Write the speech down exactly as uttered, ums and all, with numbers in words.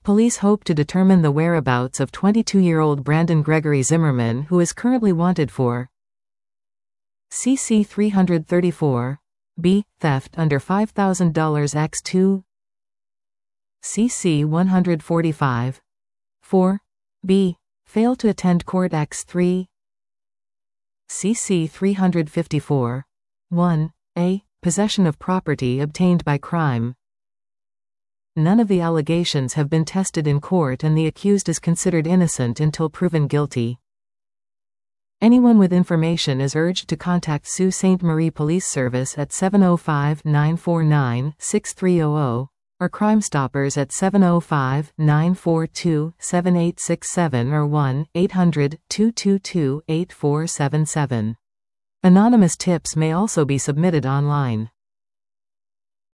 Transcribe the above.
Police hope to determine the whereabouts of twenty-two-year-old Brandon Gregory Zimmerman, who is currently wanted for C C three thirty-four B. Theft under five thousand dollars by two C C one forty-five four B. Fail to attend court by three C C three fifty-four one A. Possession of property obtained by crime. None of the allegations have been tested in court and the accused is considered innocent until proven guilty. Anyone with information is urged to contact Sault Ste. Marie Police Service at seven oh five, nine four nine, six three zero zero or Crime Stoppers at seven oh five, nine four two, seven eight six seven or one eight hundred, two two two, eight four seven seven. Anonymous tips may also be submitted online.